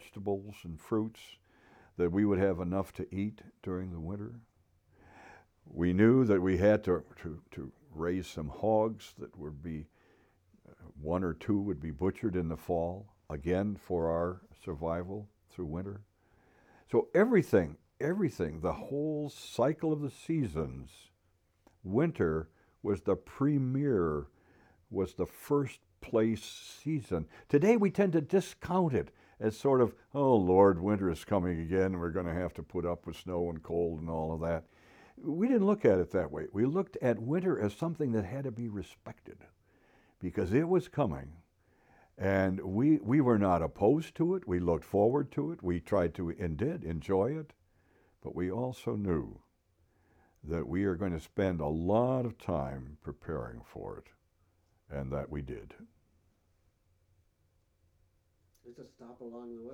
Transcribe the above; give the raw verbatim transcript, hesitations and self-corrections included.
vegetables and fruits, that we would have enough to eat during the winter. We knew that we had to, to, to raise some hogs that would be, uh, one or two would be butchered in the fall, again for our survival through winter. So everything, everything, the whole cycle of the seasons, winter was the premier, was the first place season. Today we tend to discount it as sort of, oh Lord, winter is coming again, we're going to have to put up with snow and cold and all of that. We didn't look at it that way. We looked at winter as something that had to be respected because it was coming. And we, we were not opposed to it. We looked forward to it. We tried to and did enjoy it. But we also knew that we are going to spend a lot of time preparing for it. And that we did. Just a stop along the way.